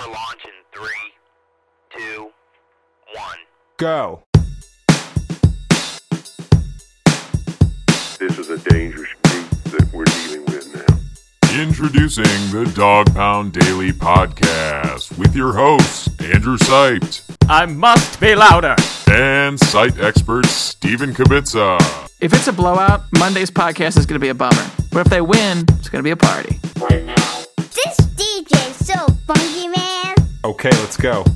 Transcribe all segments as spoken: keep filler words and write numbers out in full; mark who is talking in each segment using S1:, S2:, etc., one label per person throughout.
S1: for launch in three, two, one.
S2: Go.
S3: This is a dangerous group that we're dealing with now.
S4: Introducing the Dog Pound Daily Podcast with your hosts, Andrew Siped.
S5: I must be louder.
S4: And site expert Stephen Kibitza.
S5: If it's a blowout, Monday's podcast is going to be a bummer. But if they win, it's going to be a party.
S6: This D J's so funky, man.
S2: Okay, let's go.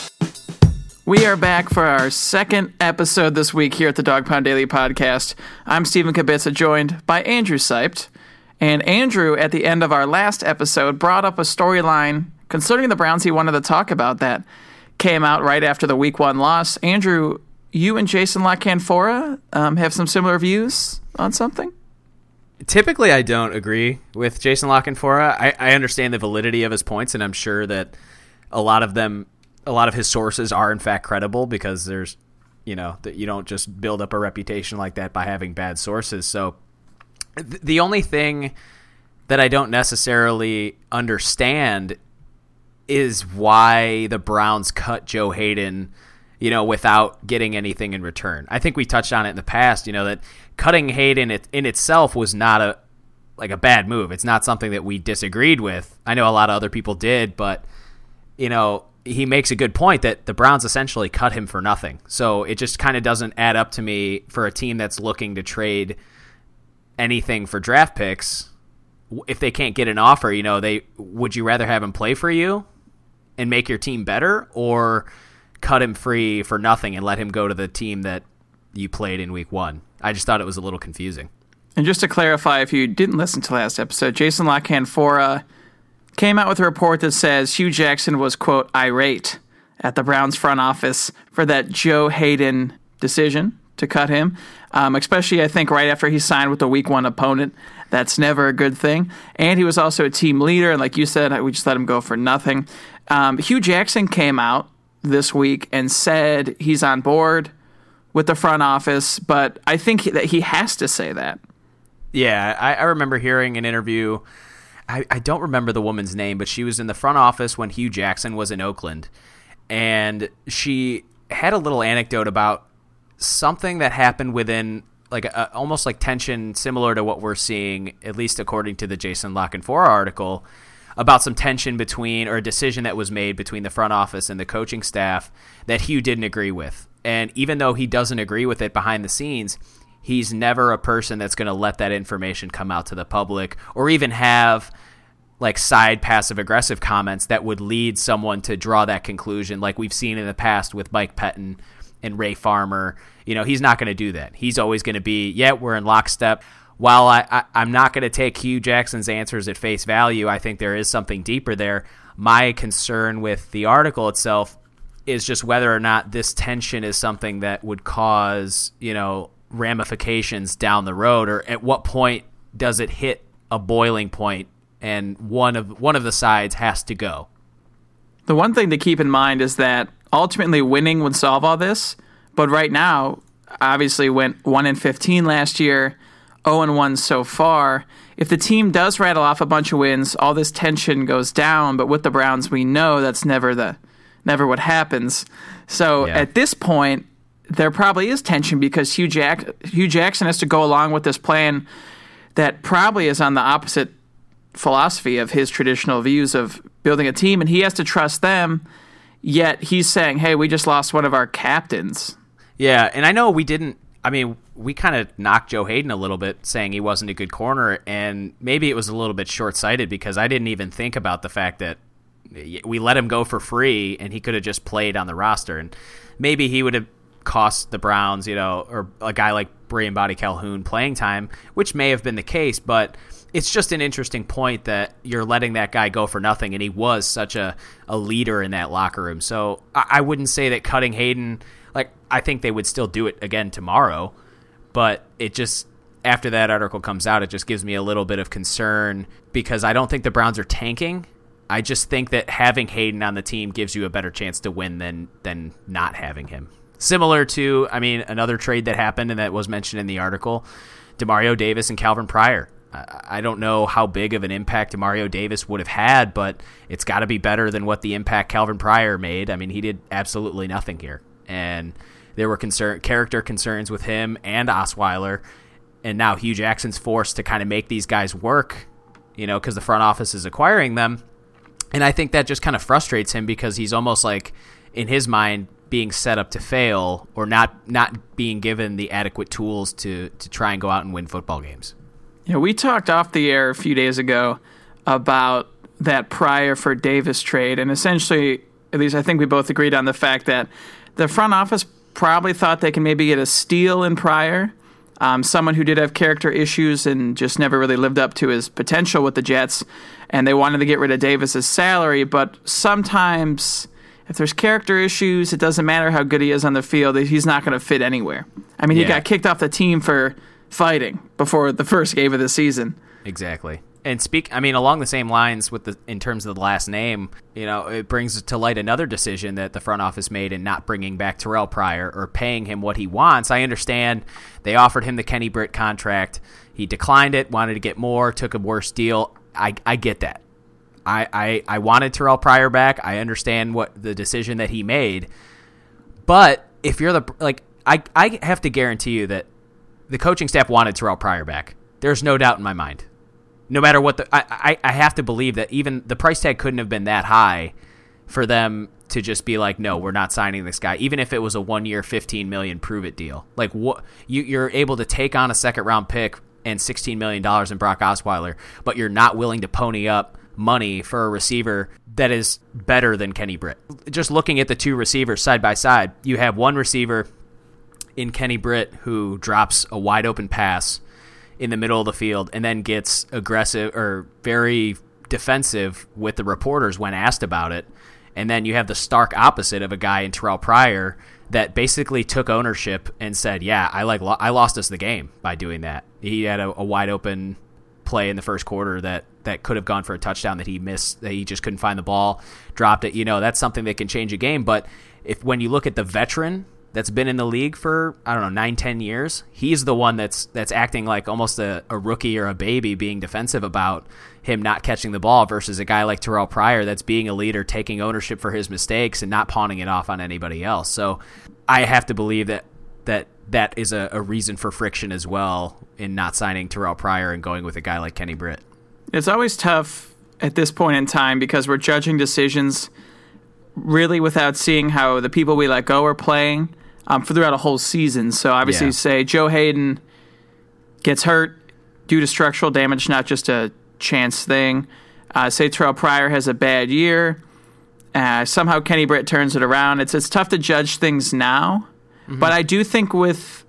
S5: We are back for our second episode this week here at the Dog Pound Daily Podcast. I'm Stephen Kibitza, joined by Andrew Siped. And Andrew, at the end of our last episode, brought up a storyline concerning the Browns he wanted to talk about that came out right after the week one loss. Andrew, you and Jason La Canfora um, have some similar views on something?
S7: Typically, I don't agree with Jason La Canfora. I, I understand the validity of his points, and I'm sure that a lot of them, a lot of his sources are in fact credible because there's, you know, that you don't just build up a reputation like that by having bad sources. So th- the only thing that I don't necessarily understand is why the Browns cut Joe Hayden, you know, without getting anything in return. I think we touched on it in the past, you know, that cutting Hayden in itself was not a like a bad move. It's not something that we disagreed with. I know a lot of other people did, but, you know, he makes a good point that the Browns essentially cut him for nothing. So it just kind of doesn't add up to me for a team that's looking to trade anything for draft picks. If they can't get an offer, you know, they would you rather have him play for you and make your team better, or cut him free for nothing and let him go to the team that you played in week one? I just thought it was a little confusing.
S5: And just to clarify, if you didn't listen to last episode, Jason La Canfora came out with a report that says Hugh Jackson was, quote, irate at the Browns front office for that Joe Hayden decision to cut him, um, especially, I think, right after he signed with the week one opponent. That's never a good thing. And he was also a team leader, and like you said, we just let him go for nothing. Um, Hugh Jackson came out this week and said he's on board with the front office, but I think that he has to say that.
S7: Yeah, I, I remember hearing an interview. I, I don't remember the woman's name, but she was in the front office when Hugh Jackson was in Oakland, and she had a little anecdote about something that happened within like a, almost like tension similar to what we're seeing, at least according to the Jason La Canfora article, about some tension between, or a decision that was made between the front office and the coaching staff that Hugh didn't agree with. And even though he doesn't agree with it behind the scenes, he's never a person that's going to let that information come out to the public, or even have like side passive-aggressive comments that would lead someone to draw that conclusion, like we've seen in the past with Mike Pettin and Ray Farmer. You know, he's not going to do that. He's always going to be, yeah, we're in lockstep. While I, I, I'm not going to take Hugh Jackson's answers at face value, I think there is something deeper there. My concern with the article itself is just whether or not this tension is something that would cause, you know, ramifications down the road, or at what point does it hit a boiling point and one of one of the sides has to go.
S5: The one thing to keep in mind is that ultimately winning would solve all this, but right now, obviously went one and fifteen last year, oh and one so far. If the team does rattle off a bunch of wins, all this tension goes down, but with the Browns, we know that's never the never what happens. So yeah. At this point, there probably is tension because Hugh, Jack, Hugh Jackson has to go along with this plan that probably is on the opposite philosophy of his traditional views of building a team, and he has to trust them, yet he's saying, hey, we just lost one of our captains.
S7: Yeah, and I know we didn't, I mean, we kind of knocked Joe Hayden a little bit, saying he wasn't a good corner, and maybe it was a little bit short-sighted because I didn't even think about the fact that we let him go for free and he could have just played on the roster, and maybe he would have cost the Browns, you know, or a guy like Brian Body Calhoun playing time, which may have been the case, but it's just an interesting point that you're letting that guy go for nothing, and he was such a, a leader in that locker room. So I, I wouldn't say that cutting Hayden, like, I think they would still do it again tomorrow, but it just, after that article comes out, it just gives me a little bit of concern because I don't think the Browns are tanking. I just think that having Hayden on the team gives you a better chance to win than than not having him. Similar to, I mean, another trade that happened and that was mentioned in the article, DeMario Davis and Calvin Pryor. I don't know how big of an impact Mario Davis would have had, but it's got to be better than what the impact Calvin Pryor made. I mean, he did absolutely nothing here. And there were concern, character concerns with him and Osweiler. And now Hugh Jackson's forced to kind of make these guys work, you know, because the front office is acquiring them. And I think that just kind of frustrates him because he's almost like, in his mind, being set up to fail or not not being given the adequate tools to, to try and go out and win football games.
S5: Yeah, we talked off the air a few days ago about that Pryor for Davis trade, and essentially, at least I think we both agreed on the fact that the front office probably thought they can maybe get a steal in Pryor, um, someone who did have character issues and just never really lived up to his potential with the Jets, and they wanted to get rid of Davis's salary, but sometimes if there's character issues, it doesn't matter how good he is on the field, he's not going to fit anywhere. I mean, he
S7: Yeah.
S5: got kicked off the team for fighting before the first game of the season.
S7: Exactly. And speak, I mean, along the same lines with the in terms of the last name, you know, it brings to light another decision that the front office made in not bringing back Terrell Pryor or paying him what he wants. I understand they offered him the Kenny Britt contract. He declined it, wanted to get more, took a worse deal. I, I get that. I, I, I wanted Terrell Pryor back. I understand what the decision that he made. But if you're the, like, I, I have to guarantee you that the coaching staff wanted Terrell Pryor back. There's no doubt in my mind. No matter what the, I, I, I have to believe that even the price tag couldn't have been that high for them to just be like, no, we're not signing this guy. Even if it was a one year, fifteen million prove it deal. Like what you, you're able to take on a second round pick and sixteen million dollars in Brock Osweiler, but you're not willing to pony up money for a receiver that is better than Kenny Britt. Just looking at the two receivers side by side, you have one receiver in Kenny Britt who drops a wide open pass in the middle of the field and then gets aggressive or very defensive with the reporters when asked about it. And then you have the stark opposite of a guy in Terrell Pryor that basically took ownership and said, yeah, I like lo- I lost us the game by doing that. He had a, a wide open play in the first quarter that, that could have gone for a touchdown that he missed, that he just couldn't find the ball, dropped it. You know, that's something that can change a game. But if when you look at the veteran that's been in the league for, I don't know, nine, ten years, he's the one that's that's acting like almost a, a rookie or a baby, being defensive about him not catching the ball versus a guy like Terrell Pryor that's being a leader, taking ownership for his mistakes and not pawning it off on anybody else. So I have to believe that that, that is a, a reason for friction as well in not signing Terrell Pryor and going with a guy like Kenny Britt.
S5: It's always tough at this point in time because we're judging decisions really without seeing how the people we let go are playing um, for throughout a whole season. So obviously,
S7: Yeah.
S5: say Joe Hayden gets hurt due to structural damage, not just a chance thing. Uh, say Terrell Pryor has a bad year. Uh, somehow Kenny Britt turns it around. It's it's tough to judge things now, mm-hmm. but I do think with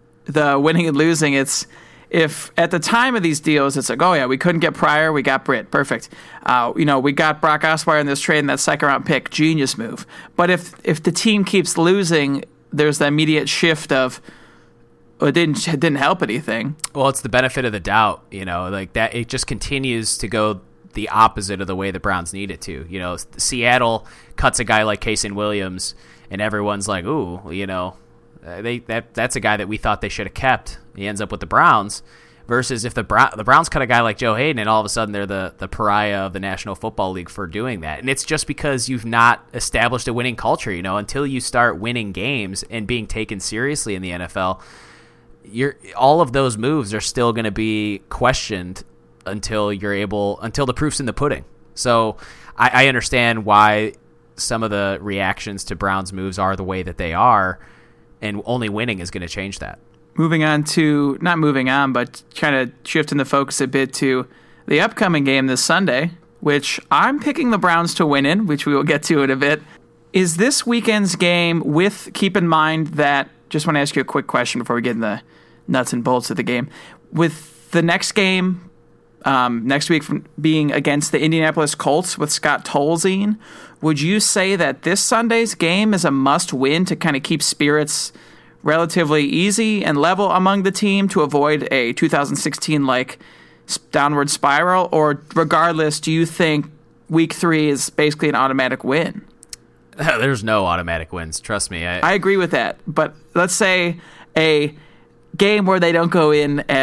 S5: the winning and losing, it's if at the time of these deals, it's like, oh yeah, we couldn't get Pryor, we got Britt, perfect. Uh, you know, we got Brock Osweiler in this trade and that second round pick, genius move. But if if the team keeps losing, there's the immediate shift of, well, it didn't it didn't help anything.
S7: Well, it's the benefit of the doubt, you know, like that. It just continues to go the opposite of the way the Browns need it to. You know, Seattle cuts a guy like Kasen Williams, and everyone's like, ooh, you know, they that that's a guy that we thought they should have kept. He ends up with the Browns. Versus if the Brown, the Browns cut a guy like Joe Hayden, and all of a sudden they're the, the pariah of the National Football League for doing that. And it's just because you've not established a winning culture. You know, until you start winning games and being taken seriously in the N F L, you're all of those moves are still going to be questioned until you're able, until the proof's in the pudding. So I, I understand why some of the reactions to Browns moves are the way that they are, and only winning is going to change that.
S5: Moving on to, not moving on, but kind of shifting the focus a bit to the upcoming game this Sunday, which I'm picking the Browns to win in, which we will get to in a bit. Is this weekend's game with, keep in mind that, just want to ask you a quick question before we get in the nuts and bolts of the game. With the next game, um, next week from being against the Indianapolis Colts with Scott Tolzien, would you say that this Sunday's game is a must-win to kind of keep spirits relatively easy and level among the team to avoid a two thousand sixteen-like downward spiral? Or regardless, do you think week three is basically an automatic win?
S7: There's no automatic wins, trust me.
S5: I, I agree with that. But let's say a game where they don't go in as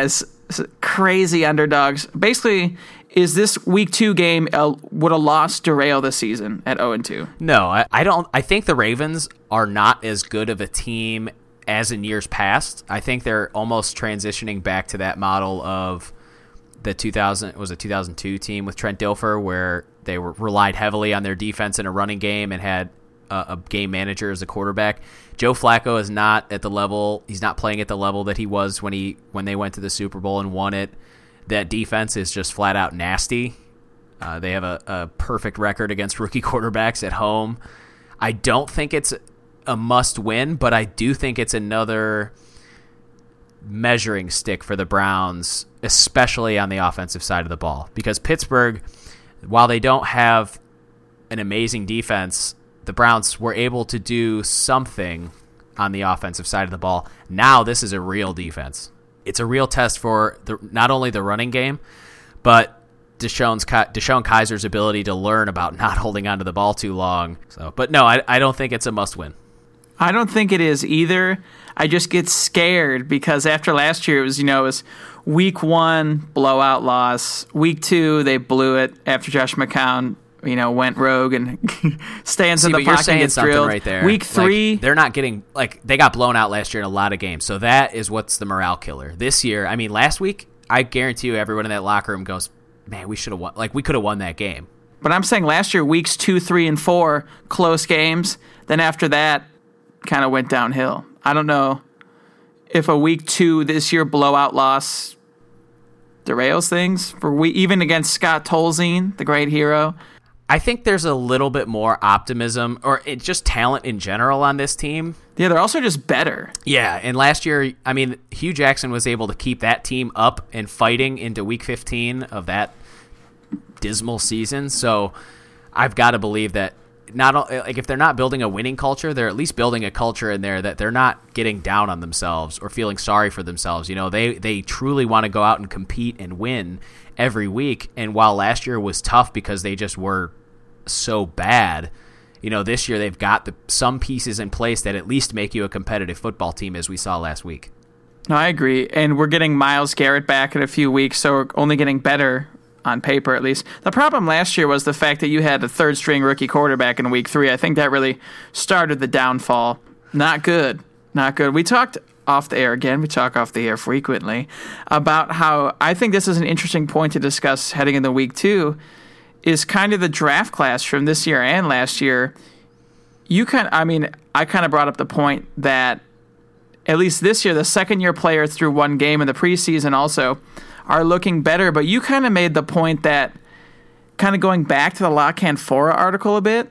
S5: crazy underdogs. Basically, is this week two game uh, would a loss derail the season at oh and two?
S7: No, I, I don't. I think the Ravens are not as good of a team as in years past. I think they're almost transitioning back to that model of the two thousand it was a two thousand two team with Trent Dilfer, where they were relied heavily on their defense in a running game and had a, a game manager as a quarterback. Joe Flacco is not at the level. He's not playing at the level that he was when he when they went to the Super Bowl and won it. That defense is just flat out nasty. Uh, they have a, a perfect record against rookie quarterbacks at home. I don't think it's a must win, but I do think it's another measuring stick for the Browns, especially on the offensive side of the ball. Because Pittsburgh, while they don't have an amazing defense, the Browns were able to do something on the offensive side of the ball. Now this is a real defense. It's a real test for the, not only the running game, but Deshaun's, Deshaun Kaiser's ability to learn about not holding onto the ball too long. So, but no, I, I don't think it's a must-win.
S5: I don't think it is either. I just get scared because after last year, it was, you know, it was week one, blowout loss. Week two, they blew it after Josh McCown, you know, went rogue and stands
S7: See,
S5: in the
S7: but you're
S5: pocket and
S7: saying
S5: gets
S7: something
S5: drilled.
S7: right there.
S5: Week three,
S7: like, they're not getting, like, they got blown out last year in a lot of games. So that is what's the morale killer. This year, I mean, last week, I guarantee you everyone in that locker room goes, man, we should have won. Like, we could have won that game.
S5: But I'm saying last year, weeks two, three, and four, close games. Then after that, kind of went downhill. I don't know if a week two this year blowout loss derails things for we even against Scott Tolzien, the great hero.
S7: I think there's a little bit more optimism or it, just talent in general on this team.
S5: Yeah, they're also just better.
S7: Yeah, and last year, I mean, Hugh Jackson was able to keep that team up and fighting into week fifteen of that dismal season. So I've got to believe that not like if they're not building a winning culture, they're at least building a culture in there that they're not getting down on themselves or feeling sorry for themselves. You know, they they truly want to go out and compete and win every week. And while last year was tough because they just were so bad, you know, this year they've got the, some pieces in place that at least make you a competitive football team, as we saw last week.
S5: No, I agree. And we're getting Myles Garrett back in a few weeks, so we're only getting better on paper at least. The problem last year was the fact that you had a third-string rookie quarterback in week three. I think that really started the downfall. Not good. Not good. We talked off the air again. We talk off the air frequently about how I think this is an interesting point to discuss heading into week two is kind of the draft class from this year and last year. You kind of, I mean, I kind of brought up the point that at least this year, the second-year players through one game in the preseason also are looking better, but you kind of made the point that kind of going back to the Lochhan Fora article a bit,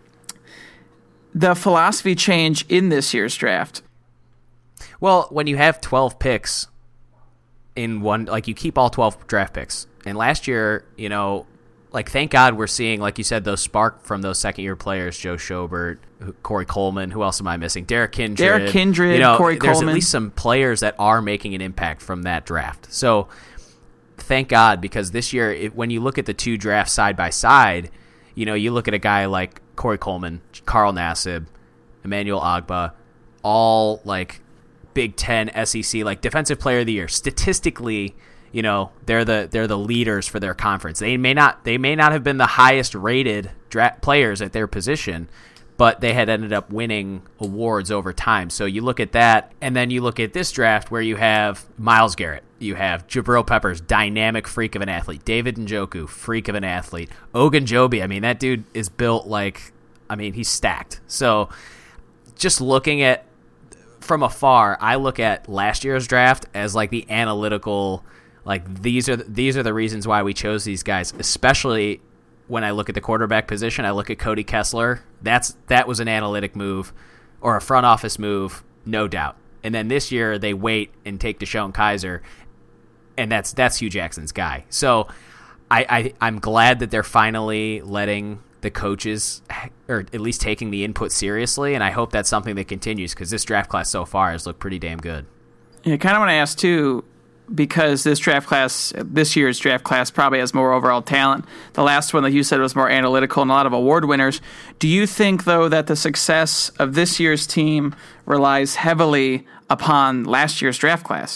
S5: the philosophy change in this year's draft.
S7: Well, when you have twelve picks in one, like you keep all twelve draft picks. And last year, you know, like thank God we're seeing, like you said, those spark from those second-year players, Joe Schobert, Corey Coleman, who else am I missing? Derek Kindred.
S5: Derek Kindred,
S7: you know,
S5: Corey
S7: there's
S5: Coleman.
S7: There's at least some players that are making an impact from that draft. So thank God, because this year, it, when you look at the two drafts side by side, you know, you look at a guy like Corey Coleman, Carl Nassib, Emmanuel Ogbah, all like Big Ten, S E C, like Defensive Player of the Year. Statistically, you know, they're the they're the leaders for their conference. They may not they may not have been the highest rated dra- players at their position, but they had ended up winning awards over time. So you look at that, and then you look at this draft where you have Myles Garrett, you have Jabril Peppers, dynamic freak of an athlete, David Njoku, freak of an athlete, Ogunjobi, I mean, that dude is built like, I mean, he's stacked. So just looking at, from afar, I look at last year's draft as like the analytical, like these are these are the reasons why we chose these guys, especially when I look at the quarterback position. I look at Cody Kessler. That's that was an analytic move or a front office move, no doubt. And then this year they wait and take Deshaun Kaiser, and that's that's Hugh Jackson's guy. So I, I I'm glad that they're finally letting the coaches, or at least taking the input seriously, and I hope that's something that continues because this draft class so far has looked pretty damn good.
S5: Yeah, I kind of want to ask too, because this draft class, this year's draft class probably has more overall talent. The last one, like you said, was more analytical and a lot of award winners. Do you think, though, that the success of this year's team relies heavily upon last year's draft class?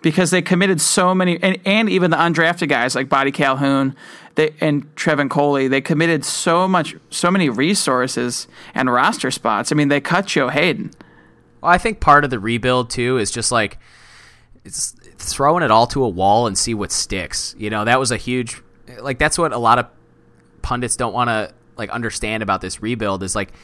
S5: because they committed so many, and, and even the undrafted guys like Buddy Calhoun they, and Trevin Coley, they committed so much, so many resources and roster spots. I mean, they cut Joe Hayden.
S7: Well, I think part of the rebuild too is just like it's throwing it all to a wall and see what sticks. You know, that was a huge, like that's what a lot of pundits don't want to like understand about this rebuild is like,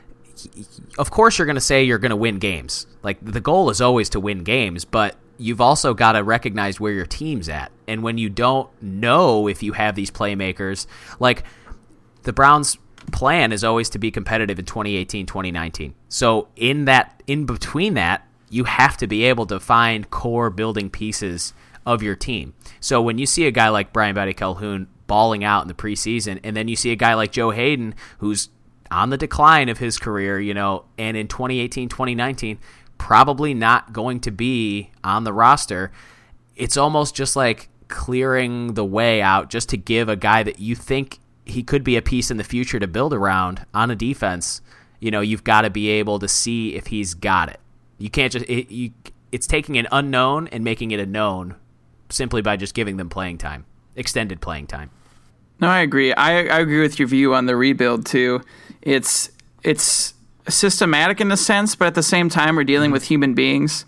S7: of course you're going to say you're going to win games. Like the goal is always to win games, but you've also got to recognize where your team's at. And when you don't know if you have these playmakers, like the Browns' plan is always to be competitive in twenty eighteen, twenty nineteen. So in that, in between that, you have to be able to find core building pieces of your team. So when you see a guy like Brian Buddy Calhoun balling out in the preseason, and then you see a guy like Joe Hayden who's on the decline of his career, you know, and in twenty eighteen, twenty nineteen, probably not going to be on the roster, it's almost just like clearing the way out just to give a guy that you think he could be a piece in the future to build around on a defense. You know, you've got to be able to see if he's got it. You can't just, it, you, it's taking an unknown and making it a known simply by just giving them playing time, extended playing time.
S5: No, I agree. I, I agree with your view on the rebuild too. It's it's systematic in a sense, but at the same time, we're dealing with human beings.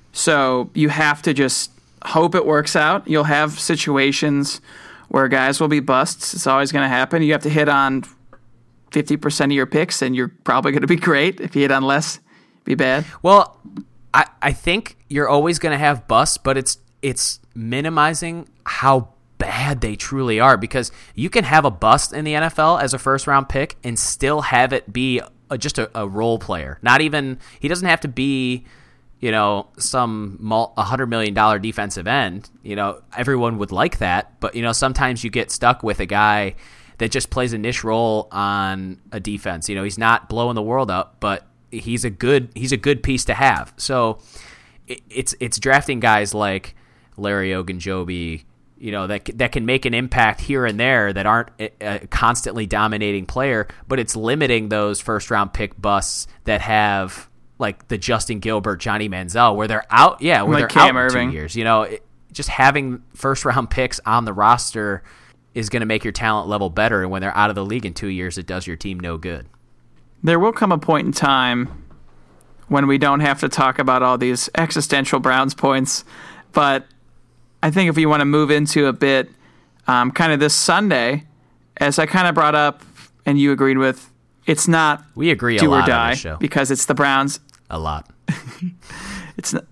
S5: So you have to just hope it works out. You'll have situations where guys will be busts. It's always going to happen. You have to hit on fifty percent of your picks, and you're probably going to be great. If you hit on less, be bad.
S7: Well, I, I think you're always going to have busts, but it's it's minimizing how bad they truly are, because you can have a bust in the N F L as a first round pick and still have it be a, just a, a role player. Not even, he doesn't have to be, you know, some a hundred million dollar defensive end. You know, everyone would like that, but you know, sometimes you get stuck with a guy that just plays a niche role on a defense. You know, he's not blowing the world up, but he's a good he's a good piece to have. So it, it's it's drafting guys like Larry Ogunjobi, you know, that that can make an impact here and there that aren't a, a constantly dominating player, but it's limiting those first round pick busts that have like the Justin Gilbert, Johnny Manziel, where they're out, yeah, where
S5: like
S7: they're
S5: Cam
S7: out in
S5: Irving.
S7: two years. You know, it, just having first round picks on the roster is going to make your talent level better, and when they're out of the league in two years, it does your team no good.
S5: There will come a point in time when we don't have to talk about all these existential Browns points, but I think if we want to move into a bit, um, kind of this Sunday, as I kind of brought up and you agreed with, it's not
S7: we agree a
S5: do
S7: lot
S5: or die
S7: on this show.
S5: Because it's the Browns.
S7: A lot.
S5: it's not,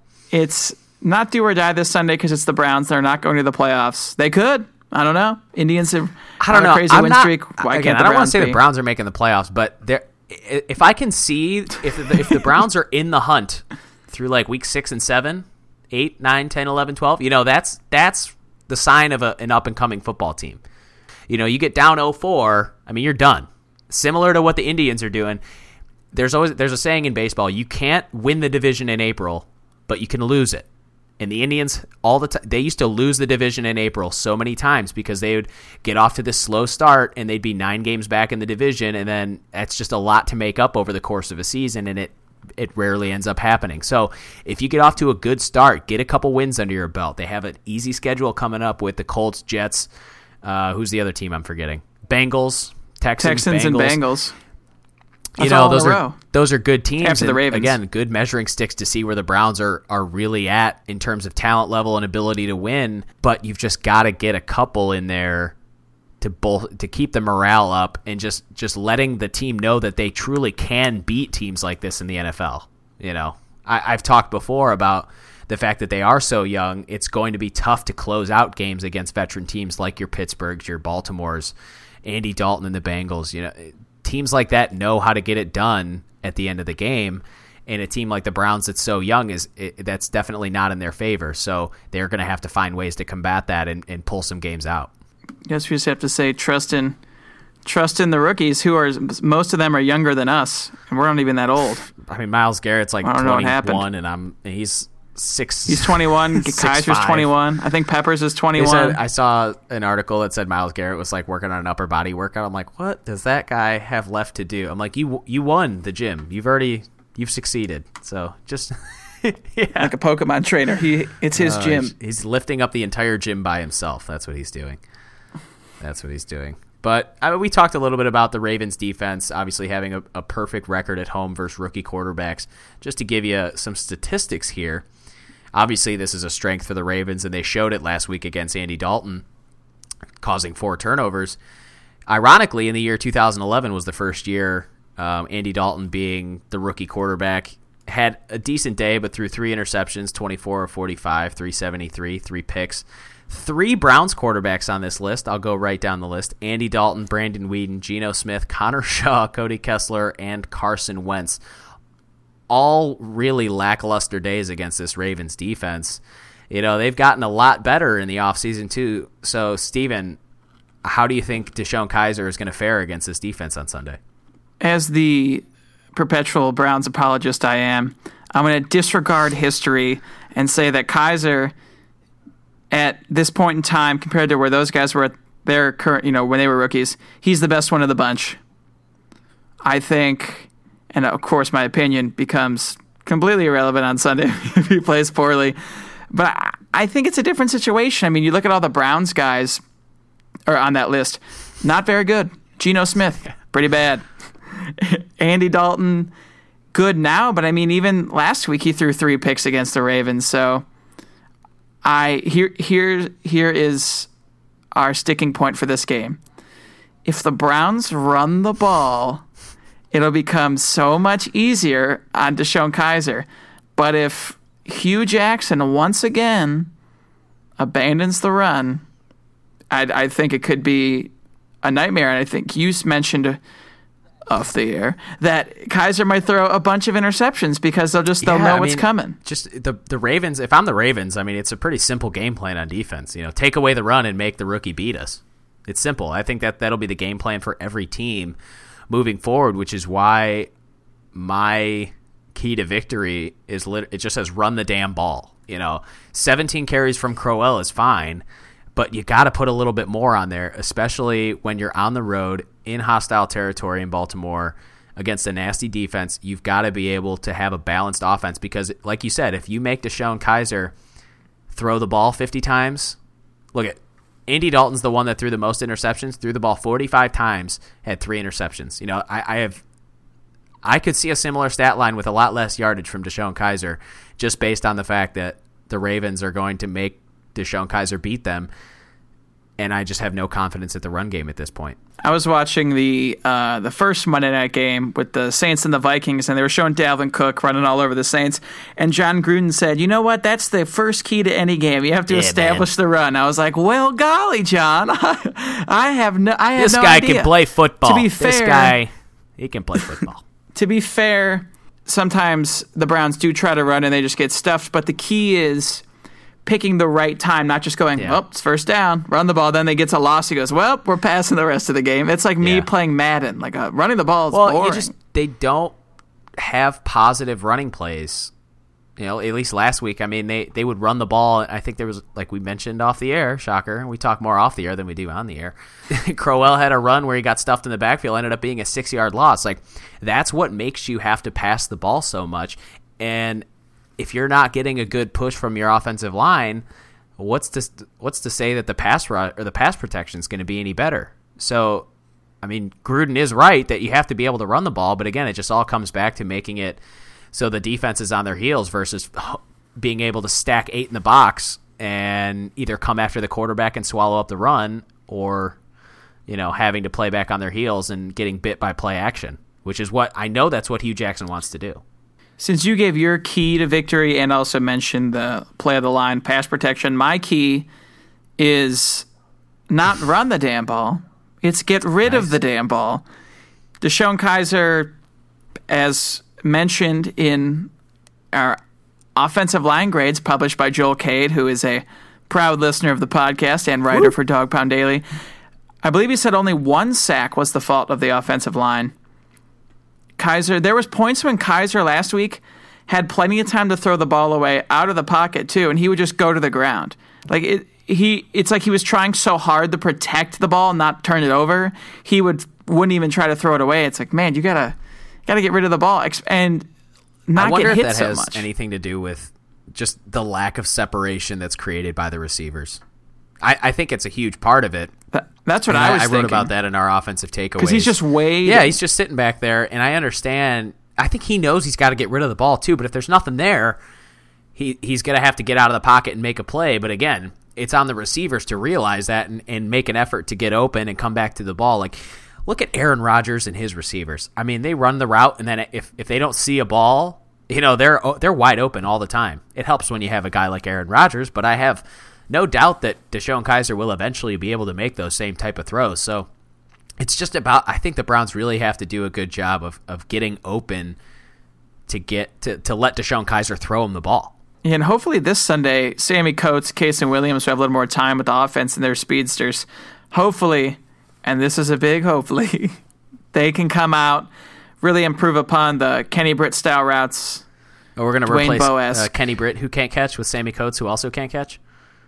S5: it's not do or die this Sunday because it's the Browns. They're not going to the playoffs. They could. I don't know. Indians have
S7: I don't
S5: on
S7: know.
S5: a crazy
S7: I'm
S5: win
S7: not,
S5: streak. Why
S7: again,
S5: can't
S7: I
S5: the
S7: don't want
S5: Browns
S7: to say
S5: be?
S7: the Browns are making the playoffs, but they're, if I can see if the, if the Browns are in the hunt through like week six and seven, eight, nine, ten, eleven, twelve, you know, that's that's the sign of a, an up and coming football team. You know, you get down oh four, I mean, you're done. Similar to what the Indians are doing. There's always there's a saying in baseball: you can't win the division in April, but you can lose it. And the Indians, all the time, they used to lose the division in April so many times because they would get off to this slow start and they'd be nine games back in the division, and then that's just a lot to make up over the course of a season, and it it rarely ends up happening. So if you get off to a good start, get a couple wins under your belt. They have an easy schedule coming up with the Colts, Jets. Uh, who's the other team I'm forgetting? Bengals, Texans,
S5: Texans
S7: Bengals.
S5: and Bengals.
S7: You
S5: That's
S7: know,
S5: all in
S7: those
S5: a
S7: are
S5: row.
S7: those are good teams.
S5: After the
S7: and
S5: Ravens.
S7: Again, good measuring sticks to see where the Browns are are really at in terms of talent level and ability to win. But you've just got to get a couple in there to both to keep the morale up and just just letting the team know that they truly can beat teams like this in the N F L. You know, I, I've talked before about the fact that they are so young. It's going to be tough to close out games against veteran teams like your Pittsburghs, your Baltimores, Andy Dalton and the Bengals. You know, teams like that know how to get it done at the end of the game, and a team like the Browns that's so young is it, that's definitely not in their favor. So they're going to have to find ways to combat that and, and pull some games out.
S5: Guess we just have to say trust in trust in the rookies, who are most of them are younger than us, and we're not even that old.
S7: I mean, Myles Garrett's like
S5: I don't know what happened.
S7: twenty-one, and I'm and he's six.
S5: He's twenty-one.
S7: six
S5: Kaiser's
S7: five.
S5: twenty-one. I think Peppers is
S7: They
S5: twenty-one.
S7: said, I saw an article that said Myles Garrett was like working on an upper body workout. I'm like, what does that guy have left to do? I'm like, you you won the gym. You've already you've succeeded. So just yeah.
S5: like a Pokemon trainer. He It's his
S7: Uh,
S5: gym.
S7: he's, he's lifting up the entire gym by himself. That's what he's doing. That's what he's doing. But I mean, we talked a little bit about the Ravens defense, obviously having a, a perfect record at home versus rookie quarterbacks. Just to give you some statistics here, obviously this is a strength for the Ravens, and they showed it last week against Andy Dalton, causing four turnovers. Ironically, in the year two thousand eleven was the first year um, Andy Dalton being the rookie quarterback. Had a decent day, but threw three interceptions, twenty-four of forty-five, three seventy-three, three picks. Three Browns quarterbacks on this list. I'll go right down the list. Andy Dalton, Brandon Weeden, Geno Smith, Connor Shaw, Cody Kessler, and Carson Wentz. All really lackluster days against this Ravens defense. You know, they've gotten a lot better in the offseason too. So, Steven, how do you think DeShone Kizer is going to fare against this defense on Sunday?
S5: As the perpetual Browns apologist I am, I'm going to disregard history and say that Kizer, at this point in time, compared to where those guys were at their current, you know, when they were rookies, he's the best one of the bunch. I think, and of course my opinion becomes completely irrelevant on Sunday if he plays poorly, but I, I think it's a different situation. I mean, you look at all the Browns guys are on that list, not very good. Geno Smith, pretty bad. Andy Dalton, good now, but I mean, even last week he threw three picks against the Ravens. So, I here here here is our sticking point for this game. If the Browns run the ball, it'll become so much easier on DeShone Kizer. But if Hugh Jackson once again abandons the run, I I think it could be a nightmare. And I think you mentioned off the air that Kizer might throw a bunch of interceptions because they'll just they'll
S7: Yeah,
S5: know
S7: I
S5: what's
S7: mean,
S5: coming.
S7: Just the the Ravens. If I'm the Ravens, I mean, it's a pretty simple game plan on defense. You know, take away the run and make the rookie beat us. It's simple. I think that that'll be the game plan for every team moving forward, which is why my key to victory is lit- it just says run the damn ball. You know, seventeen carries from Crowell is fine, but you got to put a little bit more on there, especially when you're on the road in hostile territory in Baltimore against a nasty defense. You've got to be able to have a balanced offense because, like you said, if you make DeShone Kizer throw the ball fifty times, look at Andy Dalton's the one that threw the most interceptions, threw the ball forty-five times, had three interceptions. You know, I, I have, I could see a similar stat line with a lot less yardage from DeShone Kizer just based on the fact that the Ravens are going to make DeShone Kizer beat them, and I just have no confidence at the run game at this point.
S5: I was watching the uh, the first Monday night game with the Saints and the Vikings, and they were showing Dalvin Cook running all over the Saints. And John Gruden said, "You know what? That's the first key to any game. You have to
S7: Yeah,
S5: establish
S7: man.
S5: the run." I was like, "Well, golly, John, I have no, I had
S7: This
S5: no
S7: guy
S5: idea."
S7: can play football.
S5: To be
S7: this
S5: fair,
S7: guy, he can play football.
S5: to be fair, sometimes the Browns do try to run and they just get stuffed. But the key is picking the right time, not just going,
S7: Yeah.
S5: well, it's first down, run the ball. Then they get a loss. He goes, well, we're passing the rest of the game. It's like me
S7: Yeah.
S5: playing Madden. Like uh, running the ball is
S7: Well,
S5: boring.
S7: you just they don't have positive running plays. You know, at least last week, I mean, they, they would run the ball. I think there was, like we mentioned off the air, shocker, we talk more off the air than we do on the air. Crowell had a run where he got stuffed in the backfield, ended up being a six-yard loss. Like, that's what makes you have to pass the ball so much. And if you're not getting a good push from your offensive line, what's to what's to say that the pass ru- or the pass protection is going to be any better? So, I mean, Gruden is right that you have to be able to run the ball, but again, it just all comes back to making it so the defense is on their heels versus being able to stack eight in the box and either come after the quarterback and swallow up the run, or you know, having to play back on their heels and getting bit by play action, which is what I know that's what Hugh Jackson wants to do.
S5: Since you gave your key to victory and also mentioned the play of the line, pass protection, my key is not run the damn ball. It's get rid
S7: Nice.
S5: of the damn ball. DeShone Kizer, as mentioned in our offensive line grades published by Joel Cade, who is a proud listener of the podcast and writer Woo. for Dog Pound Daily, I believe he said only one sack was the fault of the offensive line. Kizer, there was points when Kizer last week had plenty of time to throw the ball away out of the pocket too, and he would just go to the ground. Like it, he, it's like he was trying so hard to protect the ball and not turn it over. He would wouldn't even try to throw it away. It's like, man, you gotta gotta get rid of the ball. And not
S7: I wonder
S5: get
S7: if
S5: hit
S7: that
S5: so
S7: has
S5: much.
S7: anything to do with just the lack of separation that's created by the receivers. I, I think it's a huge part of it.
S5: That- that's what
S7: And
S5: I was
S7: I wrote
S5: thinking.
S7: about that in our offensive takeaways.
S5: Because he's just way.
S7: Yeah, he's just sitting back there, and I understand. I think he knows he's got to get rid of the ball, too, but if there's nothing there, he he's going to have to get out of the pocket and make a play. But again, it's on the receivers to realize that and, and make an effort to get open and come back to the ball. Like, look at Aaron Rodgers and his receivers. I mean, they run the route, and then if, if they don't see a ball, you know, they're they're wide open all the time. It helps when you have a guy like Aaron Rodgers, but I have no doubt that DeShone Kizer will eventually be able to make those same type of throws. So it's just about, I think the Browns really have to do a good job of, of getting open to get to, to let DeShone Kizer throw him the ball.
S5: And hopefully this Sunday, Sammy Coates, Case and Williams will have a little more time with the offense and their speedsters. Hopefully, and this is a big hopefully, they can come out, really improve upon the Kenny Britt style routes.
S7: Oh, we're going to
S5: Dwayne
S7: replace
S5: Bowe-esque.
S7: uh, Kenny Britt, who can't catch, with Sammy Coates, who also can't catch?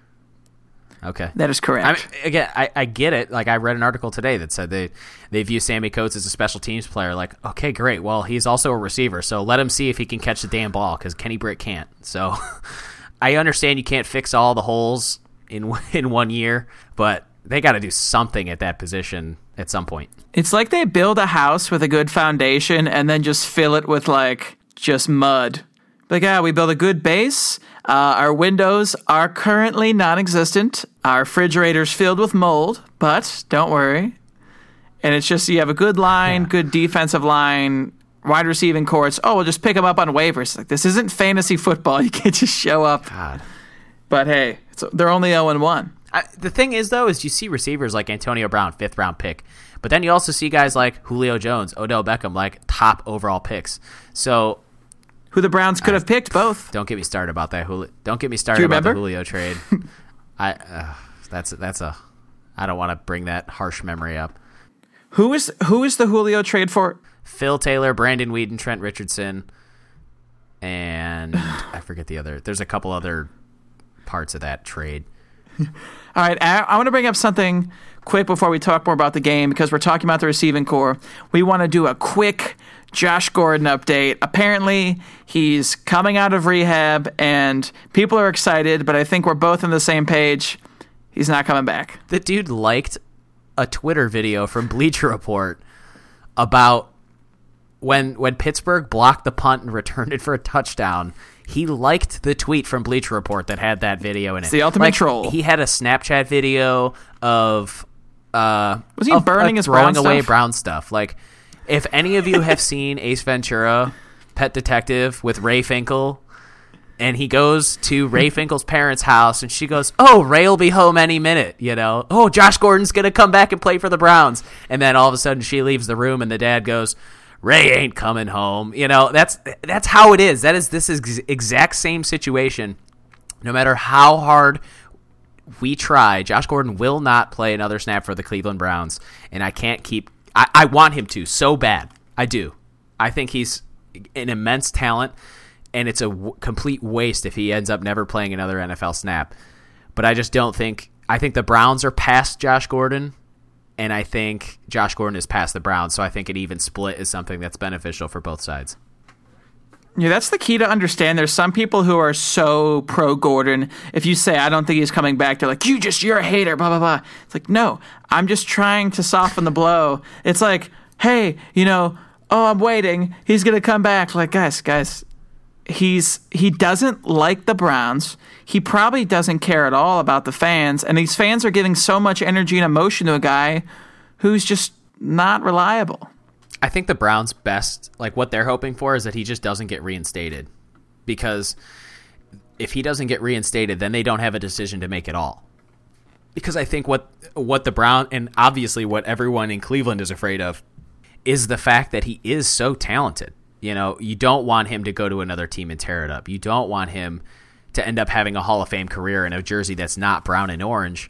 S7: Okay.
S5: That is correct.
S7: I mean, again, I, I get it. Like, I read an article today that said they, they view Sammy Coates as a special teams player. Like, okay, great. Well, he's also a receiver, so let him see if he can catch the damn ball, because Kenny Britt can't. So I understand you can't fix all the holes in in one year, but they got to do something at that position at some point.
S5: It's like they build a house with a good foundation and then just fill it with, like, just mud. Like, yeah, we build a good base. Uh, our windows are currently non-existent. Our refrigerator's filled with mold, but don't worry. And it's just you have a good line,
S7: Yeah.
S5: good defensive line, wide receiving courts. Oh, we'll just pick them up on waivers. Like, this isn't fantasy football. You can't just show up.
S7: God.
S5: But hey, it's, they're only oh and one.
S7: I, the thing is, though, is you see receivers like Antonio Brown, fifth round pick, but then you also see guys like Julio Jones, Odell Beckham, like top overall picks. So
S5: Who the Browns could have picked both.
S7: don't get me started about that. Julio, don't get me started
S5: Do you
S7: about the
S5: remember?
S7: Julio trade. I uh, that's that's a I don't want to bring that harsh memory up.
S5: Who is who is the Julio trade for?
S7: Phil Taylor, Brandon Whedon, Trent Richardson, and I forget the other. There's a couple other parts of that trade.
S5: All right, I, I want to bring up something quick before we talk more about the game, because we're talking about the receiving core. We want to do a quick Josh Gordon update. Apparently, he's coming out of rehab, and people are excited, but I think we're both on the same page. He's not coming back.
S7: The dude liked a Twitter video from Bleacher Report about when when Pittsburgh blocked the punt and returned it for a touchdown. He liked the tweet from Bleacher Report that had that video in it.
S5: It's the ultimate
S7: Like,
S5: troll.
S7: He had a Snapchat video of uh
S5: Was he
S7: of,
S5: burning
S7: of
S5: his
S7: throwing
S5: brown
S7: away
S5: stuff?
S7: brown stuff. Like, if any of you have seen Ace Ventura, Pet Detective, with Ray Finkel, and he goes to Ray Finkel's parents' house, and she goes, "Oh, Ray will be home any minute," you know. "Oh, Josh Gordon's gonna come back and play for the Browns," and then all of a sudden she leaves the room, and the dad goes, "Ray ain't coming home." You know, that's that's how it is. That is this is exact same situation. No matter how hard we try, Josh Gordon will not play another snap for the Cleveland Browns, and I can't keep. I, I want him to so bad. I do. I think he's an immense talent, and it's a w- complete waste if he ends up never playing another N F L snap. But I just don't think. I think the Browns are past Josh Gordon. And I think Josh Gordon is past the Browns, so I think an even split is something that's beneficial for both sides.
S5: Yeah, that's the key to understand. There's some people who are so pro Gordon. If you say, I don't think he's coming back, they're like, you just, you're a hater, blah, blah, blah. It's like, no, I'm just trying to soften the blow. It's like, hey, you know, oh, I'm waiting. He's going to come back. Like, guys, guys, he's he doesn't like the Browns. He probably doesn't care at all about the fans. And these fans are giving so much energy and emotion to a guy who's just not reliable.
S7: I think the Browns' best, like what they're hoping for, is that he just doesn't get reinstated. Because if he doesn't get reinstated, then they don't have a decision to make at all. Because I think what what the Brown, and obviously what everyone in Cleveland is afraid of, is the fact that he is so talented. You know, you don't want him to go to another team and tear it up. You don't want him to end up having a Hall of Fame career in a jersey that's not brown and orange.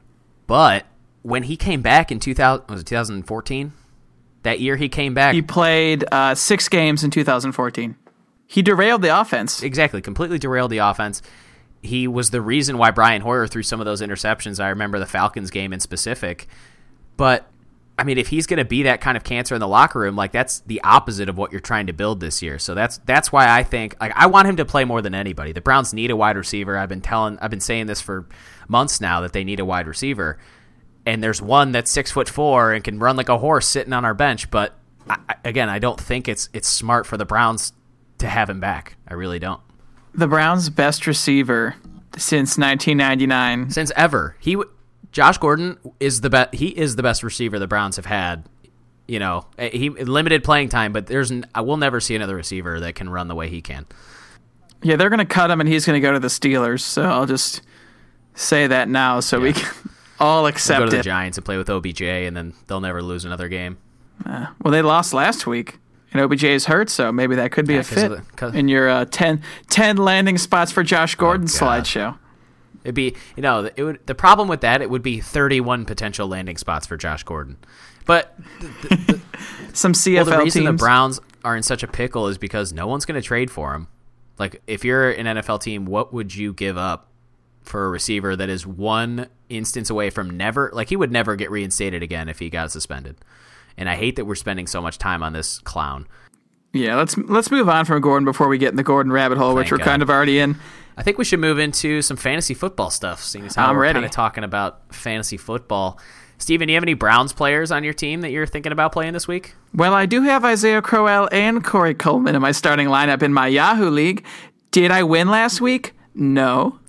S7: But when he came back in two thousand, was it twenty fourteen? That year he came back.
S5: He played uh, six games in two thousand fourteen. He derailed the offense.
S7: Exactly, completely derailed the offense. He was the reason why Brian Hoyer threw some of those interceptions. I remember the Falcons game in specific. But I mean, if he's going to be that kind of cancer in the locker room, like that's the opposite of what you're trying to build this year. So that's that's why I think like I want him to play more than anybody. The Browns need a wide receiver. I've been telling, I've been saying this for months now that they need a wide receiver. And there's one that's six foot four and can run like a horse sitting on our bench. But I, again, I don't think it's it's smart for the Browns to have him back. I really don't.
S5: The Browns' best receiver since nineteen ninety-nine,
S7: since ever. He. W- Josh Gordon is the best. He is the best receiver the Browns have had. You know, he limited playing time, but there's I will never see another receiver that can run the way he can.
S5: Yeah, they're going to cut him, and he's going to go to the Steelers. So I'll just say that now, so yeah. we can all accept
S7: We'll go to
S5: it.
S7: the Giants and play with O B J, and then they'll never lose another game.
S5: Uh, well, they lost last week, and O B J is hurt, so maybe that could be yeah, a fit the, in your uh, ten, ten landing spots for Josh Gordon oh, slideshow.
S7: It'd be, you know, it would. The problem with that, it would be thirty-one potential landing spots for Josh Gordon. But the, the,
S5: some C F L
S7: well, the reason
S5: teams.
S7: the Browns are in such a pickle is because no one's going to trade for him. Like, if you're an N F L team, what would you give up for a receiver that is one instance away from never, like he would never get reinstated again if he got suspended. And I hate that we're spending so much time on this clown.
S5: Yeah, let's let's move on from Gordon before we get in the Gordon rabbit hole,
S7: Thank
S5: which we're
S7: God.
S5: kind of already in.
S7: I think we should move into some fantasy football stuff, seeing as how
S5: I'm
S7: we're
S5: ready.
S7: kind of talking about fantasy football. Steven, do you have any Browns players on your team that you're thinking about playing this week?
S5: Well, I do have Isaiah Crowell and Corey Coleman in my starting lineup in my Yahoo League. Did I win last week? No.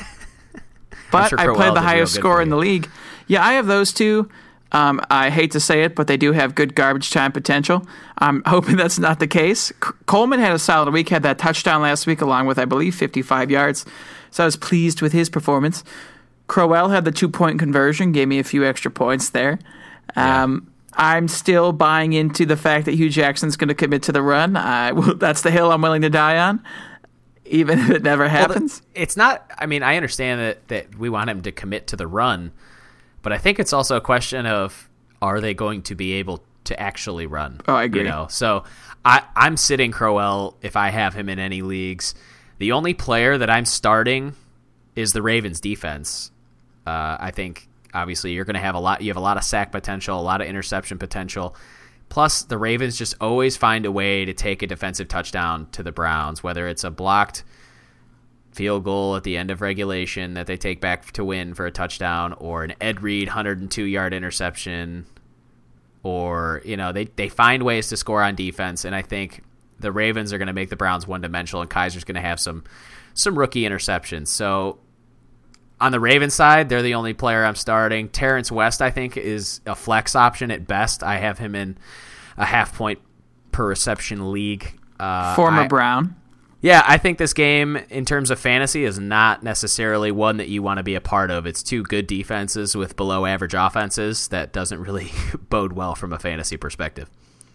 S5: But
S7: sure
S5: I
S7: Crowell
S5: played the
S7: did
S5: highest
S7: real good
S5: score
S7: for
S5: in
S7: you.
S5: the league. Yeah, I have those two. Um, I hate to say it, but they do have good garbage time potential. I'm hoping that's not the case. C- Coleman had a solid week, had that touchdown last week along with, I believe, fifty-five yards. So I was pleased with his performance. Crowell had the two-point conversion, gave me a few extra points there. Um, yeah. I'm still buying into the fact that Hugh Jackson's going to commit to the run. I, well, that's the hill I'm willing to die on, even if it never happens.
S7: Well, the, it's not, I mean, I understand that, that we want him to commit to the run, but I think it's also a question of, are they going to be able to actually run?
S5: Oh, I agree.
S7: You know? So I, I'm sitting Crowell if I have him in any leagues. The only player that I'm starting is the Ravens defense. Uh, I think obviously you're going to have a lot. You have a lot of sack potential, a lot of interception potential. Plus, the Ravens just always find a way to take a defensive touchdown to the Browns, whether it's a blocked field goal at the end of regulation that they take back to win for a touchdown, or an Ed Reed one hundred two yard interception, or you know they they find ways to score on defense. And I think the Ravens are going to make the Browns one dimensional, and Kaiser's going to have some some rookie interceptions. So. On the Ravens side, they're the only player I'm starting. Terrence West, I think, is a flex option at best. I have him in a half point per reception league. Uh,
S5: Former
S7: I,
S5: Brown.
S7: Yeah, I think this game, in terms of fantasy, is not necessarily one that you want to be a part of. It's two good defenses with below average offenses. That doesn't really bode well from a fantasy perspective.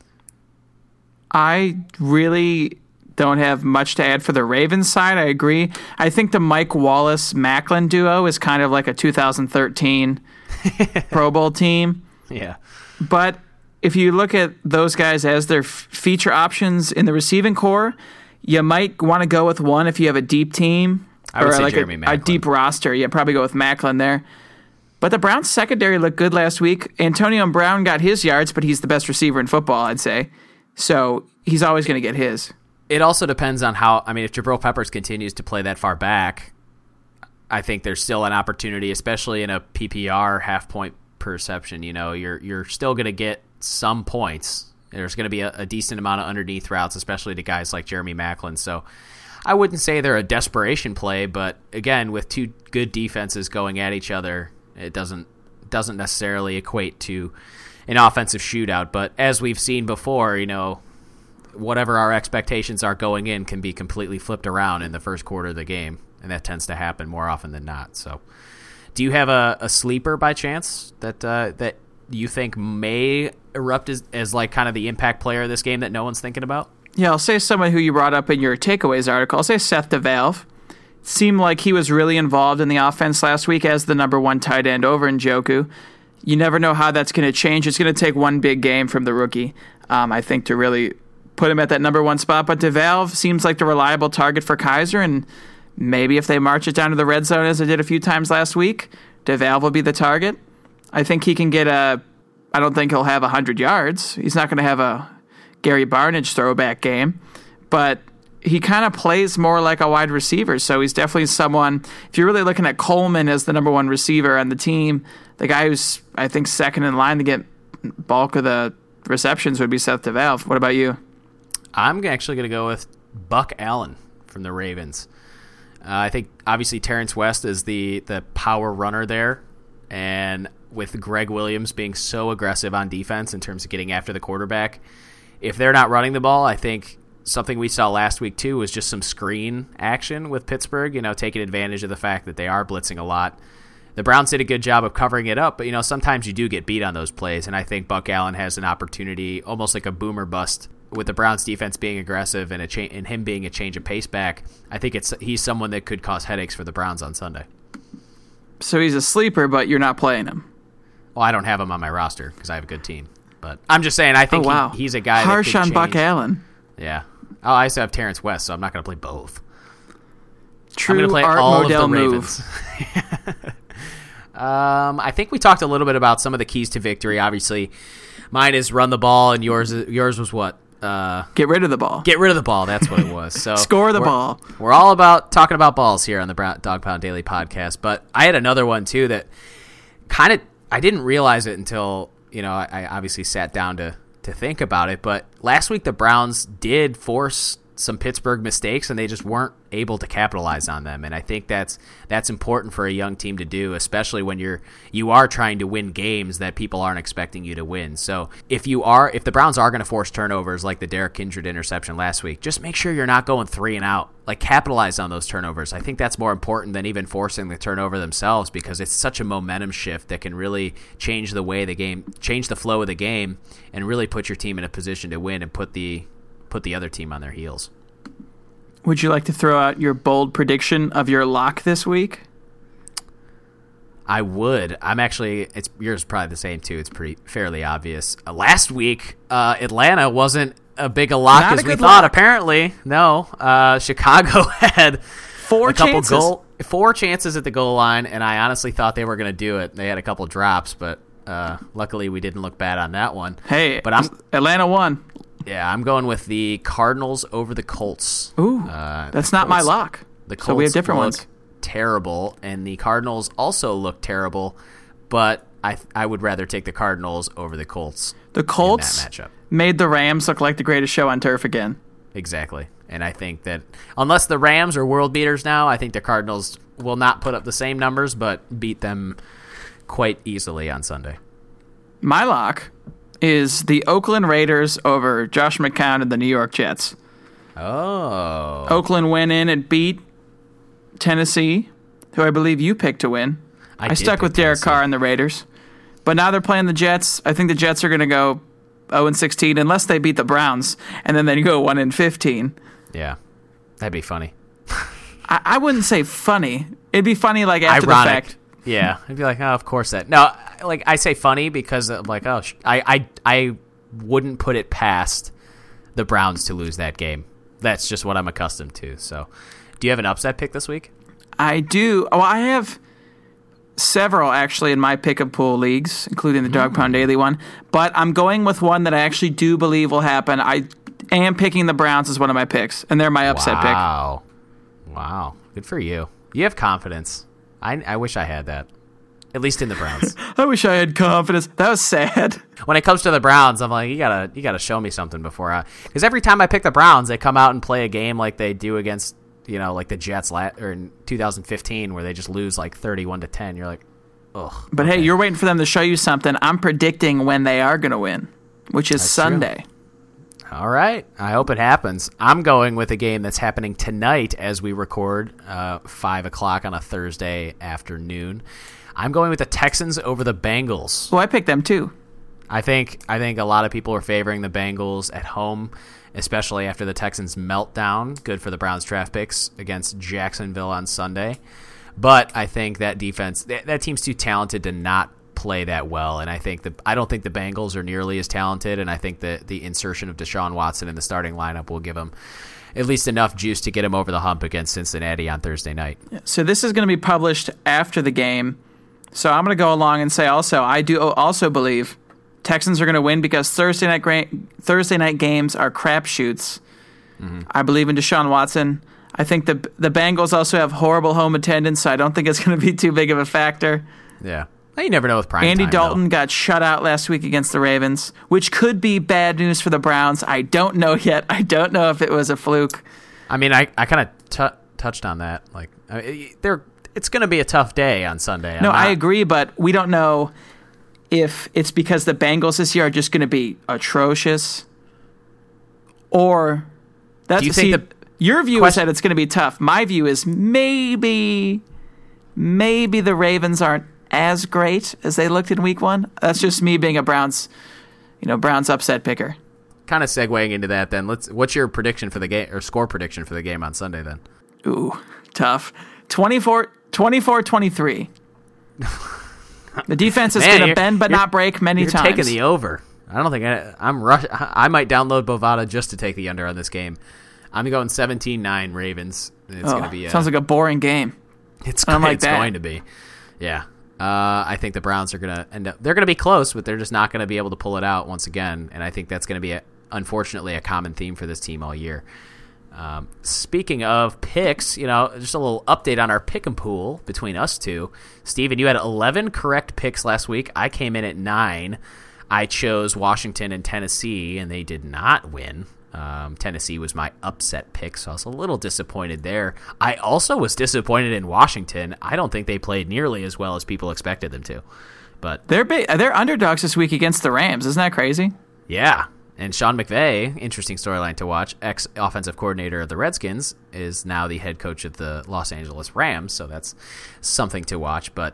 S5: I really don't have much to add for the Ravens side. I agree. I think the Mike Wallace-Macklin duo is kind of like a two thousand thirteen Pro Bowl team.
S7: Yeah.
S5: But if you look at those guys as their f- feature options in the receiving core, you might want to go with one if you have a deep team.
S7: I would
S5: or
S7: say
S5: like
S7: Jeremy
S5: a,
S7: Macklin.
S5: a deep roster. Yeah, probably go with Macklin there. But the Browns secondary looked good last week. Antonio Brown got his yards, but he's the best receiver in football, I'd say. So he's always going to get his.
S7: It also depends on how, I mean, if Jabril Peppers continues to play that far back, I think there's still an opportunity, especially in a P P R half point perception. You know, you're you're still going to get some points. There's going to be a, a decent amount of underneath routes, especially to guys like Jeremy Macklin. So I wouldn't say they're a desperation play, but again, with two good defenses going at each other, it doesn't doesn't necessarily equate to an offensive shootout. But as we've seen before, you know, whatever our expectations are going in can be completely flipped around in the first quarter of the game, and that tends to happen more often than not. So do you have a, a sleeper by chance that uh, that you think may erupt as, as like kind of the impact player of this game that no one's thinking about?
S5: Yeah, I'll say someone who you brought up in your takeaways article. I'll say Seth DeValve. Seemed like he was really involved in the offense last week as the number one tight end over Njoku. You never know how that's going to change. It's going to take one big game from the rookie, um, I think, to really put him at that number one spot. But DeValve seems like the reliable target for Kaiser, and maybe if they march it down to the red zone as they did a few times last week, DeValve will be the target. I think he can get a I don't think he'll have one hundred yards. He's not going to have a Gary Barnidge throwback game, but he kind of plays more like a wide receiver, so he's definitely someone, if you're really looking at Coleman as the number one receiver on the team, the guy who's, I think, second in line to get bulk of the receptions would be Seth DeValve. What about you?
S7: I'm actually going to go with Buck Allen from the Ravens. Uh, I think, obviously, Terrence West is the, the power runner there, and with Greg Williams being so aggressive on defense in terms of getting after the quarterback, if they're not running the ball, I think something we saw last week, too, was just some screen action with Pittsburgh, you know, taking advantage of the fact that they are blitzing a lot. The Browns did a good job of covering it up, but, you know, sometimes you do get beat on those plays, and I think Buck Allen has an opportunity, almost like a boomer bust, with the Browns defense being aggressive and a cha- and him being a change of pace back. I think it's he's someone that could cause headaches for the Browns on Sunday.
S5: So he's a sleeper, but you're not playing him.
S7: Well, I don't have him on my roster because I have a good team. But I'm just saying, I think
S5: oh, wow.
S7: he, he's a guy
S5: Harsh
S7: that could
S5: on
S7: change.
S5: Buck Allen.
S7: Yeah. Oh, I also have Terrence West, so I'm not going to play both.
S5: True
S7: I'm going to play
S5: Art
S7: all
S5: Modell
S7: of the Ravens. um, I think we talked a little bit about some of the keys to victory. Obviously, mine is run the ball, and yours yours was what? Uh,
S5: get rid of the ball.
S7: Get rid of the ball. That's what it was. So
S5: Score the
S7: we're,
S5: ball.
S7: We're all about talking about balls here on the Brown, Dog Pound Daily podcast. But I had another one, too, that kind of I didn't realize it until, you know, I, I obviously sat down to, to think about it. But last week the Browns did force some Pittsburgh mistakes, and they just weren't able to capitalize on them. And I think that's that's important for a young team to do, especially when you're you are trying to win games that people aren't expecting you to win. So if you are if the Browns are going to force turnovers like the Derek Kindred interception last week, just make sure you're not going three and out. Like, capitalize on those turnovers. I think that's more important than even forcing the turnover themselves, because it's such a momentum shift that can really change the way the game change the flow of the game and really put your team in a position to win and put the put the other team on their heels.
S5: Would you like to throw out your bold prediction of your lock this week?
S7: I would. I'm actually, it's yours is probably the same too. It's pretty fairly obvious. Uh, last week, uh, Atlanta wasn't a big a lock
S5: Not
S7: as
S5: a
S7: we
S5: good
S7: thought.
S5: lock.
S7: Apparently, no. Uh, Chicago had
S5: Four
S7: a couple
S5: chances.
S7: goal, four chances at the goal line, and I honestly thought they were going to do it. They had a couple drops, but uh, luckily we didn't look bad on that one.
S5: Hey,
S7: but I'm
S5: Atlanta won.
S7: yeah, I'm going with the Cardinals over the Colts.
S5: Ooh,
S7: Uh,
S5: that's
S7: the
S5: not my
S7: Colts-
S5: lock.
S7: The Colts
S5: So we have different
S7: look
S5: ones.
S7: terrible, and the Cardinals also look terrible, but I I would rather take the Cardinals over the Colts.
S5: The Colts
S7: in that matchup.
S5: made the Rams look like the greatest show on turf again.
S7: Exactly. And I think that unless the Rams are world beaters now, I think the Cardinals will not put up the same numbers, but beat them quite easily on Sunday.
S5: My lock is the Oakland Raiders over Josh McCown and the New York Jets.
S7: Oh.
S5: Oakland went in and beat Tennessee, who I believe you picked to win.
S7: I
S5: I,
S7: did
S5: stuck
S7: pick
S5: with Derek
S7: Tennessee.
S5: Carr and the Raiders. But now they're playing the Jets. I think the Jets are going to go oh and sixteen unless they beat the Browns, and then they go one and fifteen.
S7: Yeah. That'd be funny.
S5: I, I wouldn't say funny. It'd be funny like after
S7: Ironic.
S5: the fact.
S7: Yeah. I'd be like, oh, of course that. No, like I say funny because I'm like, oh, sh- I, I, I wouldn't put it past the Browns to lose that game. That's just what I'm accustomed to. So, do you have an upset pick this week?
S5: I do. Oh, I have several actually in my pick-up pool leagues, including the Dog Pound Daily one. But I'm going with one that I actually do believe will happen. I am picking the Browns as one of my picks, and they're my upset pick.
S7: Wow. Wow. Good for you. You have confidence. I, I wish I had that. At least in the Browns.
S5: I wish I had confidence. That was sad.
S7: When it comes to the Browns, I'm like, you gotta you gotta show me something before I, because every time I pick the Browns, they come out and play a game like they do against, you know, like the Jets la- or in two thousand fifteen, where they just lose like thirty-one to ten. You're like, ugh.
S5: But
S7: okay.
S5: hey, you're waiting for them to show you something. I'm predicting when they are going to win, which is
S7: That's true.
S5: Sunday.
S7: All right. I hope it happens. I'm going with a game that's happening tonight as we record, uh, five o'clock on a Thursday afternoon. I'm going with the Texans over the Bengals.
S5: Well, I picked them too.
S7: I think I think a lot of people are favoring the Bengals at home, especially after the Texans' meltdown. Good for the Browns' draft picks against Jacksonville on Sunday. But I think that defense, that, that team's too talented to not play that well, and I think the I don't think the Bengals are nearly as talented, and I think that the insertion of Deshaun Watson in the starting lineup will give them at least enough juice to get him over the hump against Cincinnati on Thursday night.
S5: So this is going to be published after the game. So I'm going to go along and say also, I do also believe Texans are going to win because Thursday night gra- Thursday night games are crapshoots. Mm-hmm. I believe in Deshaun Watson. I think the the Bengals also have horrible home attendance, so I don't think it's going to be too big of a factor.
S7: Yeah. You never know with prime
S5: Andy
S7: time,
S5: Dalton
S7: though.
S5: got shut out last week against the Ravens, which could be bad news for the Browns. I don't know yet. I don't know if it was a fluke.
S7: I mean, I, I kind of t- touched on that. Like, I mean, they're, it's going to be a tough day on Sunday. I'm
S5: no,
S7: not...
S5: I agree, but we don't know if it's because the Bengals this year are just going to be atrocious, or that's
S7: Do you think
S5: see,
S7: the
S5: your view
S7: question-
S5: is that it's going to be tough. My view is maybe, maybe the Ravens aren't as great as they looked in week one. That's just me being a Browns, you know, Browns upset picker.
S7: Kind of segueing into that then. Let's. What's your prediction for the game or score prediction for the game on Sunday then?
S5: Ooh, tough. twenty-four twenty-three The defense is going to bend but not break many
S7: you're
S5: times.
S7: You're taking the over. I don't think I, I'm rush. I might download Bovada just to take the under on this game. I'm going seventeen nine Ravens. It's
S5: oh,
S7: going to be a,
S5: sounds like a boring game.
S7: It's,
S5: I don't like
S7: it's
S5: that.
S7: going to be. Yeah. Uh, I think the Browns are going to end up. They're going to be close, but they're just not going to be able to pull it out once again. And I think that's going to be, a, unfortunately, a common theme for this team all year. Um, speaking of picks, you know, just a little update on our pick 'em pool between us two. Steven, you had eleven correct picks last week. I came in at nine. I chose Washington and Tennessee, and they did not win. Um, Tennessee was my upset pick, so I was a little disappointed there. I also was disappointed in Washington. I don't think they played nearly as well as people expected them to. But
S5: They're ba- they're underdogs this week against the Rams. Isn't that crazy?
S7: yeah. And Sean McVay, interesting storyline to watch, ex-offensive coordinator of the Redskins, is now the head coach of the Los Angeles Rams, so that's something to watch. But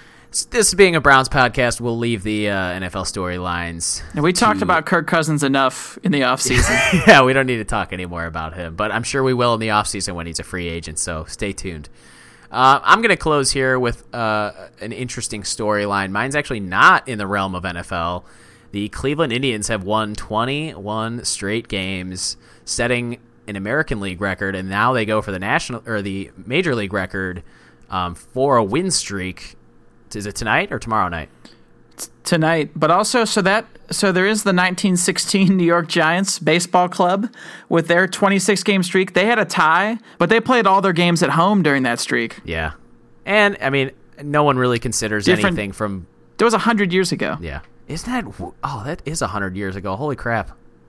S7: this being a Browns podcast, we'll leave the uh, N F L storylines.
S5: And we
S7: to...
S5: talked about Kirk Cousins enough in the offseason.
S7: Yeah, we don't need to talk anymore about him, but I'm sure we will in the offseason when he's a free agent, so stay tuned. Uh, I'm going to close here with uh, an interesting storyline. Mine's actually not in the realm of N F L. The Cleveland Indians have won twenty-one straight games, setting an American League record, and now they go for the national or the Major League record um, for a win streak. Is it tonight or tomorrow night?
S5: Tonight, but also so that so there is the nineteen sixteen New York Giants baseball club with their twenty-six game streak. They had a tie, but they played all their games at home during that streak.
S7: Yeah, and I mean, no one really considers
S5: Different,
S7: anything from.
S5: That was a hundred years ago.
S7: Yeah. Isn't that... Oh, that is one hundred years ago. Holy crap.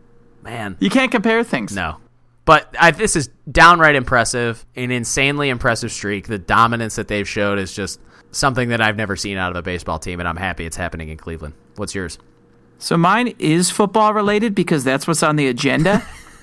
S7: Man.
S5: You can't compare things.
S7: No. But I, this is downright impressive, an insanely impressive streak. The dominance that they've showed is just something that I've never seen out of a baseball team, and I'm happy it's happening in Cleveland. What's yours?
S5: So mine is football related because that's what's on the agenda.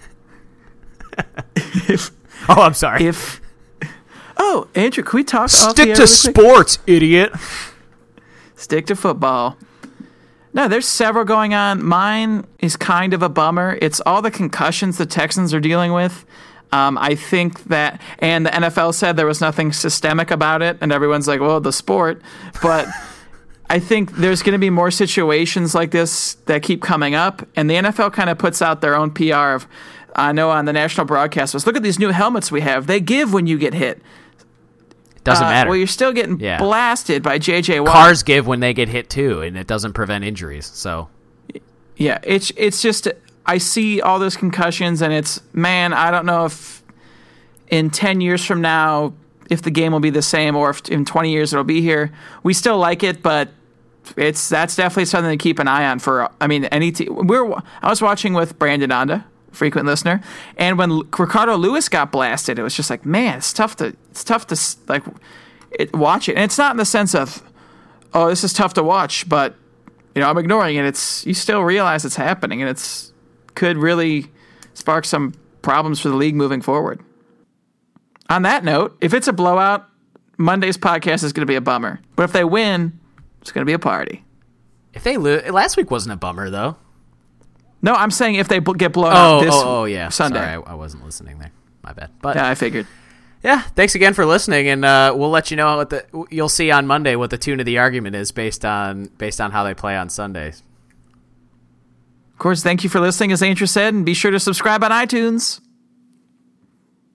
S5: if,
S7: oh, I'm sorry.
S5: If Oh, Andrew, can we talk off the
S7: Stick
S5: air
S7: to
S5: really quick?
S7: sports, idiot.
S5: Stick to football. No, there's several going on. Mine is kind of a bummer. It's all the concussions the Texans are dealing with. Um, I think that, and the N F L said there was nothing systemic about it, and everyone's like, well, the sport. But I think there's going to be more situations like this that keep coming up, and the N F L kind of puts out their own P R of, I know on the national broadcast was, look at these new helmets we have. They give when you get hit.
S7: Doesn't
S5: Uh,
S7: matter.
S5: Well, you're still getting
S7: Yeah.
S5: blasted by J J Watt.
S7: Cars give when they get hit, too, and it doesn't prevent injuries. So,
S5: Yeah, it's it's just I see all those concussions, and it's, man, I don't know if in ten years from now if the game will be the same, or if in twenty years it'll be here. We still like it, but it's that's definitely something to keep an eye on. For I mean, any te- we're I was watching with Brandon Onda, frequent listener, and when Ricardo Lewis got blasted, it was just like, man, it's tough to it's tough to like it, watch it, and it's not in the sense of, oh, this is tough to watch, but you know, I'm ignoring it. It's you still realize it's happening, and it's could really spark some problems for the league moving forward. On that note, if it's a blowout, Monday's podcast is going to be a bummer. But if they win, it's going to be a party.
S7: if they lose... Last week wasn't a bummer, though.
S5: No, I'm saying if they bl- get blown
S7: Oh,
S5: out this
S7: oh, oh, yeah.
S5: Sunday.
S7: Sorry, I, I wasn't listening there. My bad. But
S5: Yeah, I figured.
S7: yeah, thanks again for listening, and uh, we'll let you know what the you'll see on Monday what the tune of the argument is based on based on how they play on Sundays.
S5: Of course, thank you for listening, as Andrew said, and be sure to subscribe on iTunes.